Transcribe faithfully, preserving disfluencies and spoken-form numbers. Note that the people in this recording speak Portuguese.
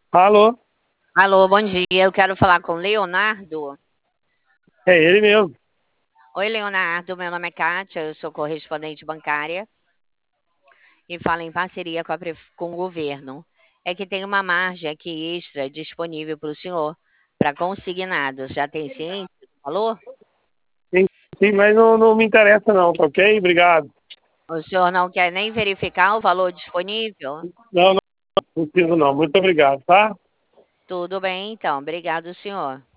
Alô? Alô, bom dia. Eu quero falar com o Leonardo. É ele mesmo. Oi, Leonardo. Meu nome é Kátia, eu sou correspondente bancária e falo em parceria com, a pref- com o governo. É que tem uma margem aqui extra disponível para o senhor, para consignados. Já tem ciência do valor? Sim, sim, mas não, não me interessa não, tá ok? Obrigado. O senhor não quer nem verificar o valor disponível? Não, não, não preciso não. Muito obrigado, tá? Tudo bem, então. Obrigado, senhor.